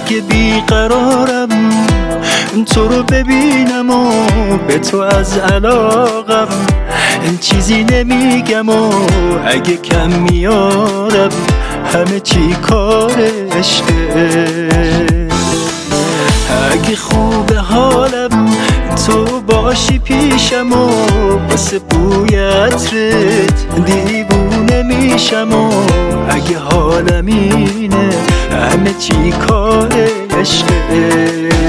اگه بیقرارم تو رو ببینم و به تو از علاقم چیزی نمیگم و اگه کم میارم همه چی کار عشقه. اگه خوب حالم تو باشی پیشم و واسه بوی عطرت دیوونه میشم و اگه حالم اینه همه چی کار عشقه.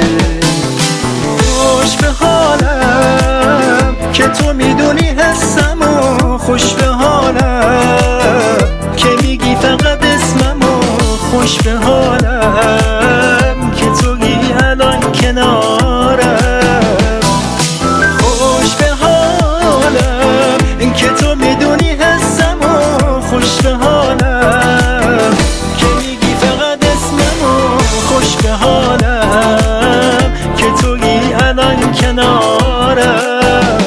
خوش به حالم که تو میدونی حسم و خوش به حالم که میگی فقط اسمم و خوش به حالم که تویی الان کنارم. خوش به حالم که تو میدونی حسم و خوش به حالم که میگی فقط اسمم و خوش به حالم که تویی الان کنارم.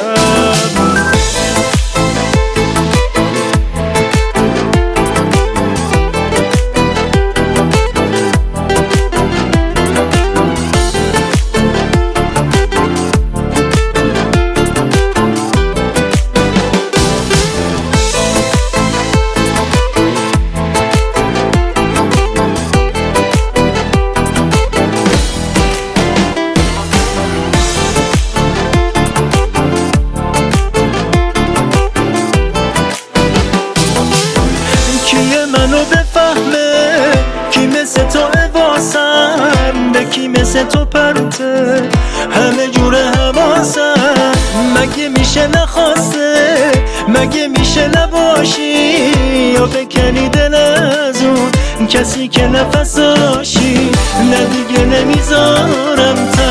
کیه منو بفهمه کی مثل تو واسم به کی مثل تو پرته همه جور حواسم. مگه میشه نخواسته مگه میشه نباشی یا بکنی دل از اون کسی که نفساشی نه دیگه نمیذارم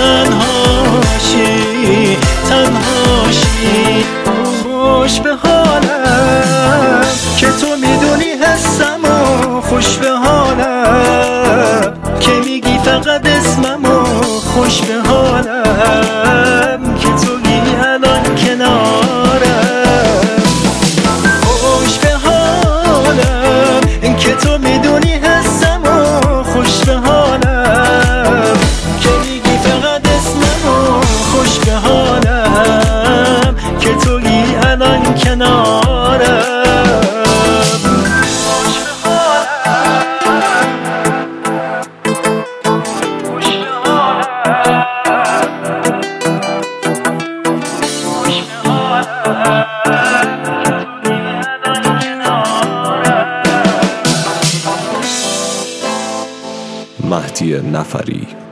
تنهاشی تنهاشی. خوش به حالم که تو میدونی حسم و خوش به حالم که میگی فقط اسمم و خوش به حالم که تویی الان کنارم. خوش به حالم که تو میدونی حسم و خوش به حالم که میگی فقط اسمم و خوش به حالم که تویی الان کنارم. مهدی نفری